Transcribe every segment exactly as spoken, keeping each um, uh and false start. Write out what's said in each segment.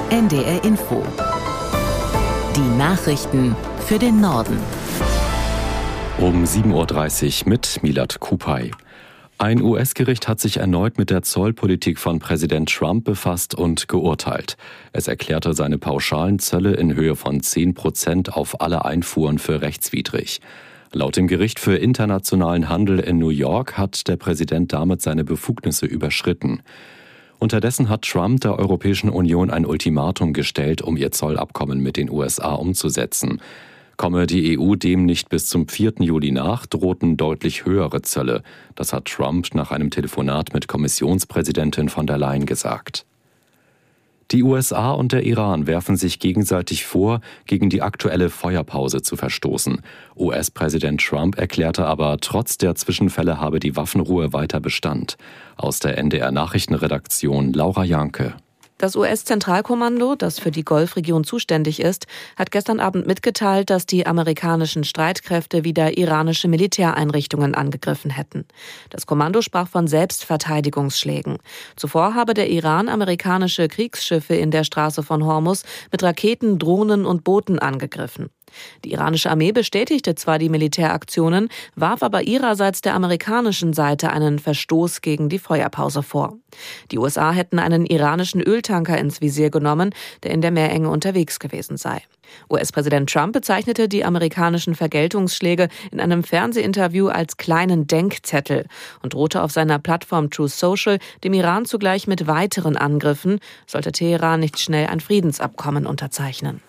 N D R Info. Die Nachrichten für den Norden. Um sieben Uhr dreißig mit Milad Kupay. Ein U S-Gericht hat sich erneut mit der Zollpolitik von Präsident Trump befasst und geurteilt. Es erklärte seine pauschalen Zölle in Höhe von zehn Prozent auf alle Einfuhren für rechtswidrig. Laut dem Gericht für internationalen Handel in New York hat der Präsident damit seine Befugnisse überschritten. Unterdessen hat Trump der Europäischen Union ein Ultimatum gestellt, um ihr Zollabkommen mit den U S A umzusetzen. Komme die E U dem nicht bis zum vierten Juli nach, drohten deutlich höhere Zölle. Das hat Trump nach einem Telefonat mit Kommissionspräsidentin von der Leyen gesagt. Die U S A und der Iran werfen sich gegenseitig vor, gegen die aktuelle Feuerpause zu verstoßen. U S-Präsident Trump erklärte aber, trotz der Zwischenfälle habe die Waffenruhe weiter Bestand. Aus der N D R-Nachrichtenredaktion Laura Janke. Das U S-Zentralkommando, das für die Golfregion zuständig ist, hat gestern Abend mitgeteilt, dass die amerikanischen Streitkräfte wieder iranische Militäreinrichtungen angegriffen hätten. Das Kommando sprach von Selbstverteidigungsschlägen. Zuvor habe der Iran amerikanische Kriegsschiffe in der Straße von Hormuz mit Raketen, Drohnen und Booten angegriffen. Die iranische Armee bestätigte zwar die Militäraktionen, warf aber ihrerseits der amerikanischen Seite einen Verstoß gegen die Feuerpause vor. Die U S A hätten einen iranischen Öltanker ins Visier genommen, der in der Meerenge unterwegs gewesen sei. U S-Präsident Trump bezeichnete die amerikanischen Vergeltungsschläge in einem Fernsehinterview als kleinen Denkzettel und drohte auf seiner Plattform Truth Social dem Iran zugleich mit weiteren Angriffen, sollte Teheran nicht schnell ein Friedensabkommen unterzeichnen.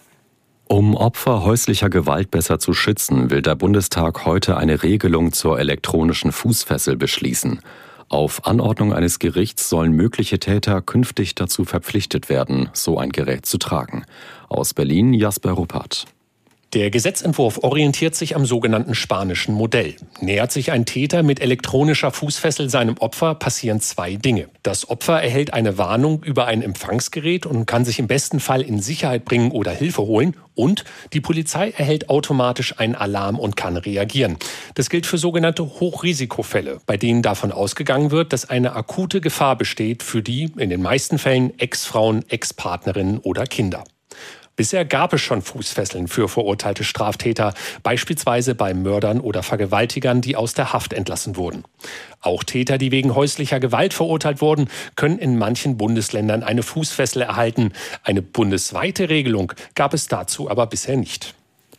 Um Opfer häuslicher Gewalt besser zu schützen, will der Bundestag heute eine Regelung zur elektronischen Fußfessel beschließen. Auf Anordnung eines Gerichts sollen mögliche Täter künftig dazu verpflichtet werden, so ein Gerät zu tragen. Aus Berlin Jasper Ruppert. Der Gesetzentwurf orientiert sich am sogenannten spanischen Modell. Nähert sich ein Täter mit elektronischer Fußfessel seinem Opfer, passieren zwei Dinge. Das Opfer erhält eine Warnung über ein Empfangsgerät und kann sich im besten Fall in Sicherheit bringen oder Hilfe holen. Und die Polizei erhält automatisch einen Alarm und kann reagieren. Das gilt für sogenannte Hochrisikofälle, bei denen davon ausgegangen wird, dass eine akute Gefahr besteht für die, in den meisten Fällen, Ex-Frauen, Ex-Partnerinnen oder Kinder. Bisher gab es schon Fußfesseln für verurteilte Straftäter, beispielsweise bei Mördern oder Vergewaltigern, die aus der Haft entlassen wurden. Auch Täter, die wegen häuslicher Gewalt verurteilt wurden, können in manchen Bundesländern eine Fußfessel erhalten. Eine bundesweite Regelung gab es dazu aber bisher nicht.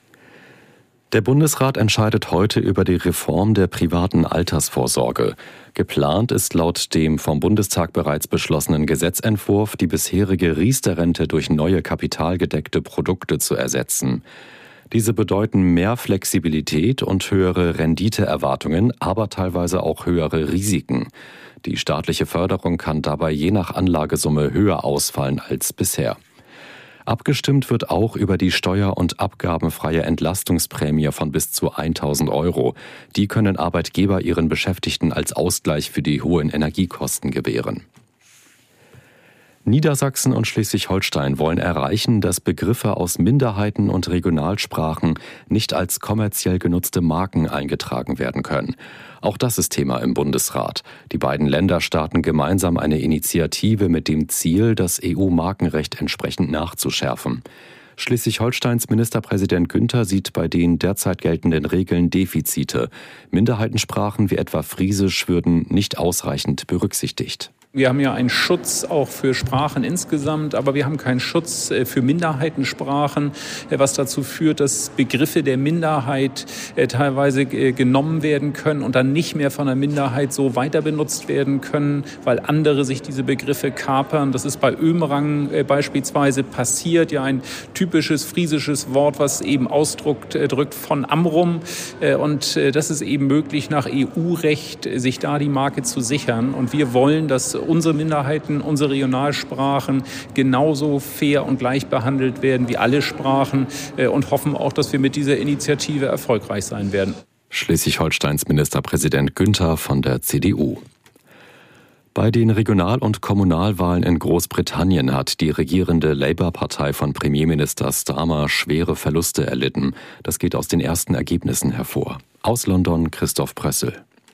Der Bundesrat entscheidet heute über die Reform der privaten Altersvorsorge. Geplant ist laut dem vom Bundestag bereits beschlossenen Gesetzentwurf, die bisherige Riester-Rente durch neue kapitalgedeckte Produkte zu ersetzen. Diese bedeuten mehr Flexibilität und höhere Renditeerwartungen, aber teilweise auch höhere Risiken. Die staatliche Förderung kann dabei je nach Anlagesumme höher ausfallen als bisher. Abgestimmt wird auch über die steuer- und abgabenfreie Entlastungsprämie von bis zu tausend Euro. Die können Arbeitgeber ihren Beschäftigten als Ausgleich für die hohen Energiekosten gewähren. Niedersachsen und Schleswig-Holstein wollen erreichen, dass Begriffe aus Minderheiten und Regionalsprachen nicht als kommerziell genutzte Marken eingetragen werden können. Auch das ist Thema im Bundesrat. Die beiden Länder starten gemeinsam eine Initiative mit dem Ziel, das E U-Markenrecht entsprechend nachzuschärfen. Schleswig-Holsteins Ministerpräsident Günther sieht bei den derzeit geltenden Regeln Defizite. Minderheitensprachen wie etwa Friesisch würden nicht ausreichend berücksichtigt. Wir haben ja einen Schutz auch für Sprachen insgesamt, aber wir haben keinen Schutz für Minderheitensprachen, was dazu führt, dass Begriffe der Minderheit teilweise genommen werden können und dann nicht mehr von der Minderheit so weiter benutzt werden können, weil andere sich diese Begriffe kapern. Das ist bei Ömerang beispielsweise passiert, ja ein typisches friesisches Wort, was eben Ausdruck drückt von Amrum. Und das ist eben möglich, nach E U-Recht sich da die Marke zu sichern. Und wir wollen, dass unsere Minderheiten, unsere Regionalsprachen genauso fair und gleich behandelt werden wie alle Sprachen und hoffen auch, dass wir mit dieser Initiative erfolgreich sein werden. Schleswig-Holsteins Ministerpräsident Günther von der C D U. Bei den Regional- und Kommunalwahlen in Großbritannien hat die regierende Labour-Partei von Premierminister Starmer schwere Verluste erlitten. Das geht aus den ersten Ergebnissen hervor. Aus London Christoph Prössel.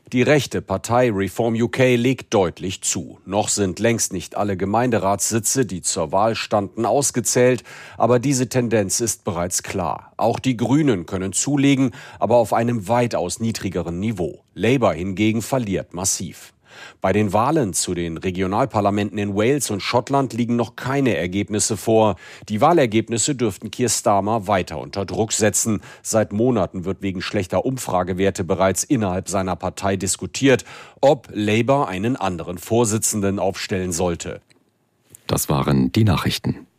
Die rechte Partei Reform U K legt deutlich zu. Noch sind längst nicht alle Gemeinderatssitze, die zur Wahl standen, ausgezählt. Aber diese Tendenz ist bereits klar. Auch die Grünen können zulegen, aber auf einem weitaus niedrigeren Niveau. Labour hingegen verliert massiv. Bei den Wahlen zu den Regionalparlamenten in Wales und Schottland liegen noch keine Ergebnisse vor. Die Wahlergebnisse dürften Keir Starmer weiter unter Druck setzen. Seit Monaten wird wegen schlechter Umfragewerte bereits innerhalb seiner Partei diskutiert, ob Labour einen anderen Vorsitzenden aufstellen sollte. Das waren die Nachrichten.